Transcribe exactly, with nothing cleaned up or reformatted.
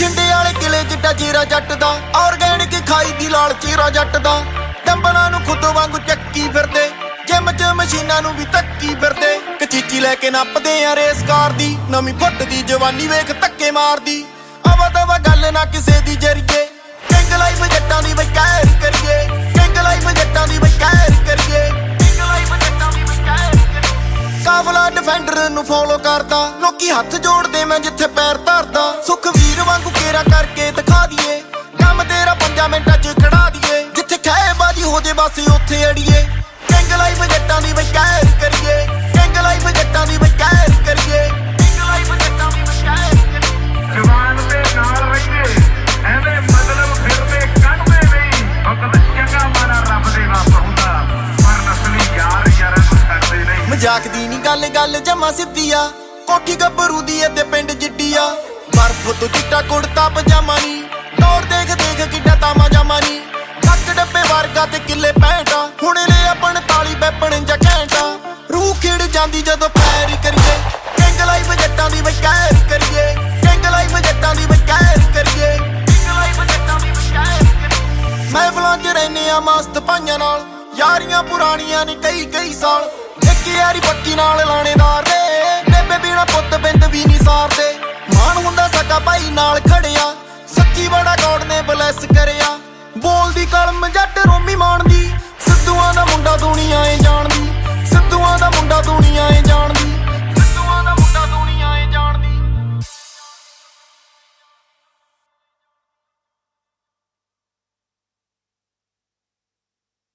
ਬਠਿੰਡੇ ਵਾਲੇ ਕਿਲੇ ਜਿੱਡਾ ਜੀਰਾ ਜੱਟ ਦਾ, ਆਰਗੈਨਿਕ ਖਾਈ ਦੀ ਲਾਲ ਚੀਰਾ ਜੱਟ ਦਾ। ਡੰਬਲਾਂ ਨੂੰ ਖੁਦ ਵਾਂਗੂ ਚੱਕੀ ਫਿਰਦੇ, ਜਿਮ ਚ ਮਸ਼ੀਨਾਂ ਨੂੰ ਵੀ ਧੱਕੀ ਫਿਰਦੇ। ਕਚੀਚੀ ਲੈ ਕੇ ਨੱਪਦੇ ਆ ਰੇਸ ਕਾਰ ਦੀ, ਨਵੀਂ ਫੁੱਟ ਦੀ ਜਵਾਨੀ ਵੇਖ ਧੱਕੇ ਮਾਰਦੀ। ਆਵਾ ਤਵਾ ਗੱਲ ਨਾ ਕਿਸੇ ਦੀ ਜਰੀਏ, ਕਿੰਗ ਲਾਈਫ ਜੱਟਾਂ ਦੀ ਬਈ ਕਹਿਰ ਕਰੀਏ। ਕਿੰਗ ਲਾਈਫ ਜੱਟਾਂ ਦੀ ਬਈ ਕਹਿਰ ਕਰੀਏ। ਕਿੰਗ ਲਾਈਫ ਜੱਟਾਂ ਦੀ ਬਈ ਕਹਿਰ ਕਰੀਏ। ਕਾਫਲਾ ਡਿਫੈਂਡਰ ਨੂੰ ਫੋਲੋ ਕਰਦਾ, ਲੋਕੀ ਹੱਥ ਜੋੜਦੇ ਮੈਂ ਜਿੱਥੇ ਪੈਰ ਧਰਦਾ। ਸੁਖਵੀਰ ਵਾਂਗੂ ਕੇਰਾ ਕਰਕੇ ਦਿਖਾ ਦੀਏ, ਕੰਮ ਤੇਰਾ ਪੰਜਾਂ ਮਿੰਟਾਂ ਚ ਕਢਾ ਦੀਏ। ਜਿੱਥੇ ਖਹਿਬਾਜੀ ਹੋ ਜੇ ਬਸ ਉੱਥੇ ਅੜੀਏ। ਕਿੰਗ ਲਾਈਫ ਜੱਟਾਂ ਦੀ ਬਈ ਕਹਿਰ ਕਰੀਏ। ਕਿੰਗ ਲਾਈਫ ਜੱਟਾਂ ਦੀ ਬਈ ਕਹਿਰ ਕਰੀਏ। ਕਿੰਗ ਲਾਈਫ ਜੱਟਾਂ ਦੀ ਬਈ ਕਹਿਰ ਕਰੀਏ। ਜਵਾਨ ਦੇ ਨਾਲ ਰਹੀਏ, ਐਵੇਂ ਮਤਲਬ ਫਿਰਦੇ ਕੱਢਦੇ ਨਹੀਂ। ਵਕਤ ਚੰਗਾ ਮਾਰਾ ਰੱਬ ਦੇ ਵੱਸ ਹੁੰਦਾ, ਪਰ ਨਸਲੀ ਯਾਰ ਯਾਰਾਂ ਨੂੰ ਛੱਡਦੇ ਨਹੀਂ। ਮਜ਼ਾਕ ਦੀ ਨੀ ਗੱਲ, ਗੱਲ ਜਮਾ ਸਿੱਧੀ ਆ। ਕੋਠੀ ਗੱਭਰੂ ਦੀ ਤੇ ਪਿੰਡ ਜਿੱਡੀ ਆ। ਬਰਫ ਤੋਂ ਚਿੱਟਾ ਕੁੜਤਾ ਪਜਾਮਾ ਨੀ, ਦੌੜ ਦੇਖ ਦੇਖ ਕਿੱਡਾ ਤਾਮਾ ਜਾਮਾ ਨੀ। ਕੱਚ ਡੱਬੇ ਵਰਗਾ ਤੇ ਕਿੱਲੇ ਪੈਂਟਾ, ਹੁਣ ਲੈ ਆਪਣ ਤਾਲੀ ਵੈਪਣ ਜਾਂ ਘੈਂਟਾ। ਰੂਹ ਖਿੜ ਜਾਂਦੀ ਜਦੋਂ ਪੈਰ ਹੀ ਕਰੀਏ। ਕਿੰਗ ਲਾਈਫ ਜੱਟਾਂ ਦੀ ਬਈ ਕਹਿਰ ਕਰੀਏ। ਕਿੰਗ ਲਾਈਫ ਜੱਟਾਂ ਦੀ ਬਈ ਕਹਿਰ ਕਰੀਏ। ਕਿੰਗ ਲਾਈਫ ਜੱਟਾਂ ਦੀ ਬਈ ਕਹਿਰ ਕਰੀਏ। ਮਹਿਫਲਾਂ 'ਚ ਰਹਿੰਦੇ ਆ ਮਸਤ ਭਾਈਆਂ ਨਾਲ, ਯਾਰੀਆਂ ਪੁਰਾਣੀਆਂ ਨੇ ਕਈ ਕਈ ਸਾਲ। ਇੱਕ ਯਾਰੀ ਪੱਕੀ ਨਾਲ ਲਾਣੇਦਾਰ ਨੇ, ਬੇਬੇ ਬਿਨਾ ਪੁੱਤ ਬਿੰਦ ਵੀ ਨਹੀਂ ਸਾਰਦੇ। ਮਾਣ ਹੁੰਦਾ ਸਕਾ ਭਾਈ ਨਾਲ ਖੜਿਆ, ਸੱਚੀ ਬੜਾ ਗੌਡ ਨੇ ਬਲੈਸ ਕਰਿਆ। ਬੋਲਦੀ ਕਲਮ ਜੱਟ